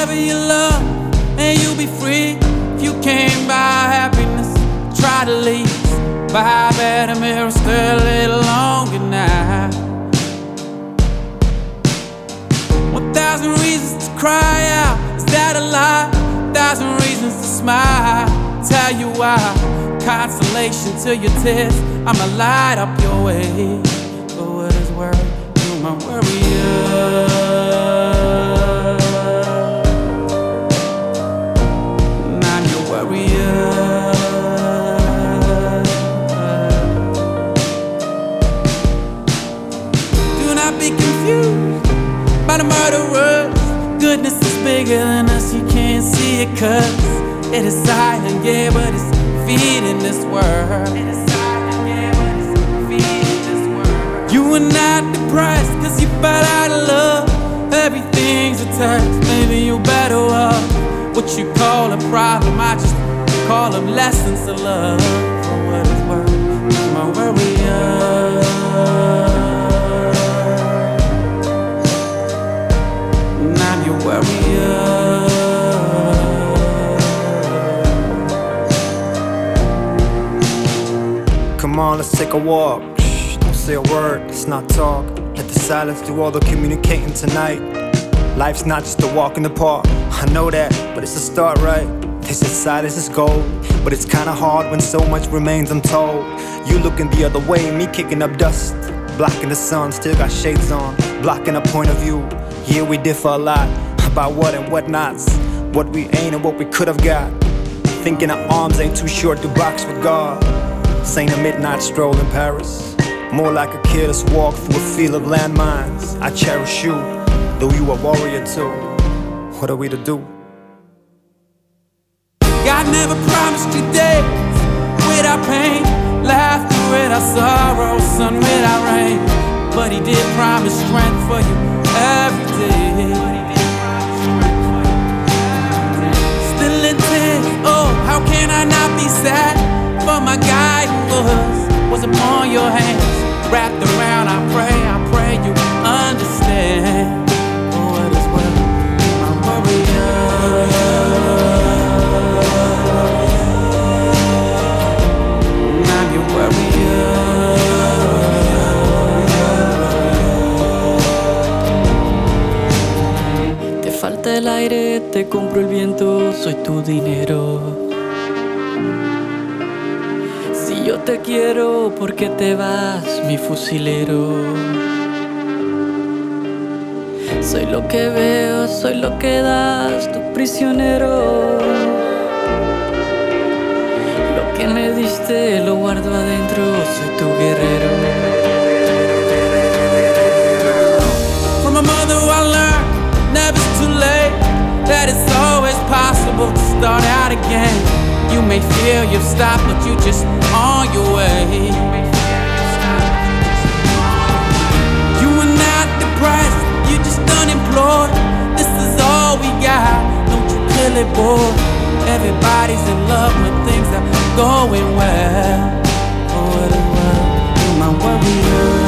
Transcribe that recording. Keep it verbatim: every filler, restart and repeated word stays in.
whoever you love, and you'll be free. If you can't buy happiness, try to leave. Buy a better mirror, stay a little longer now. One thousand reasons to cry out, is that a lie? A thousand reasons to smile, tell you why. Consolation to your tears, I'ma light up your way. For what is worth, you're my warrior. And I'm your warrior. Do not be confused by the murderers. Goodness is bigger than us, you can't see it cause it is silent, yeah, but it's feeding this world. It is silent, yeah, but it's feeding this world. You are not depressed cause you fell out of love. Everything's a test, maybe you're better off. What you call a problem, I just call them lessons of love. For what it's worth, my warrior. And I'm your warrior. Come on, let's take a walk. Shh, don't say a word, let's not talk. Let the silence do all the communicating tonight. Life's not just a walk in the park, I know that, but it's a start, right? They said silence is gold, but it's kinda hard when so much remains untold. You looking the other way, me kicking up dust, blocking the sun, still got shades on, blocking a point of view. Yeah, we differ a lot about what and what nots, what we ain't and what we could have got. Thinking our arms ain't too short to box with God. This ain't a midnight stroll in Paris, more like a careless walk through a field of landmines. I cherish you, though you a warrior too. What are we to do? God never promised you days without pain, laughter without sorrow, sun without rain. But he did promise strength for you every day. Still in tears, oh, how can I not be sad? For my guiding was, was upon your hands. Wrapped around, I pray, I pray you understand. For what is worth, my warrior. And I'm your warrior. Te falta el aire, te compro el viento, soy tu dinero. Yo te quiero, ¿por qué te vas, mi fusilero? Soy lo que veo, soy lo que das, tu prisionero. Lo que me diste lo guardo adentro, soy tu guerrero. From my mother I learned, never's too late, that it's always possible to start out again. You may feel you've stopped, but you just on your way. You are not depressed, you just unemployed. This is all we got, don't you feel it, boy? Everybody's in love when things are going well. For what it's worth, you're my warrior.